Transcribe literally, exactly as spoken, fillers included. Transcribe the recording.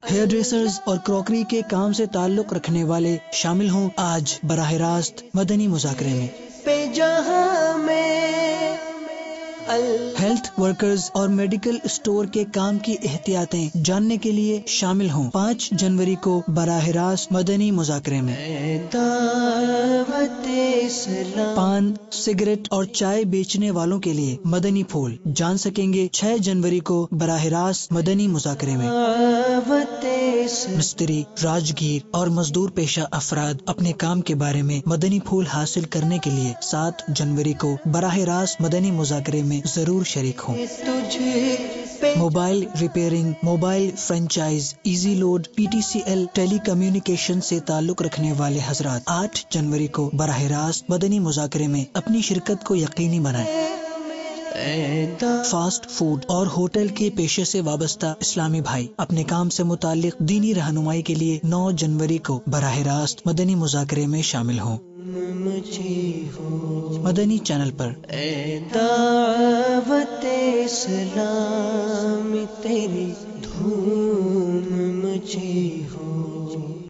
Hair ڈریسرز اور crockery کے کام سے تعلق رکھنے والے شامل ہوں آج براہ راست مدنی مذاکرے میں۔ پہ جہاں میں ہیلتھ ورکرز اور میڈیکل اسٹور کے کام کی احتیاطیں جاننے کے لیے شامل ہوں پانچ جنوری کو براہ راست مدنی مذاکرے میں۔ دعوت اسلام پان، سگریٹ اور چائے بیچنے والوں کے لیے مدنی پھول جان سکیں گے چھ جنوری کو براہ راست مدنی مذاکرے میں۔ دعوت اسلام مستری، راجگیر اور مزدور پیشہ افراد اپنے کام کے بارے میں مدنی پھول حاصل کرنے کے لیے سات جنوری کو براہ راست مدنی مذاکرے میں ضرور شریک ہوں۔ تجھ پہ mobile repairing, mobile franchise, easy load, P T C L, telecommunication سے تعلق رکھنے والے حضرات آٹھ جنوری کو براہ راست مدنی مذاکرے میں اپنی شرکت کو یقینی بنائیں۔ فاسٹ فوڈ اور ہوٹل کے پیشے سے وابستہ اسلامی بھائی اپنے کام سے متعلق دینی رہنمائی کے لیے نو جنوری کو براہ راست مدنی مذاکرے میں شامل ہوں۔ مجھے ہو مدنی چینل پر اے دعوت اسلام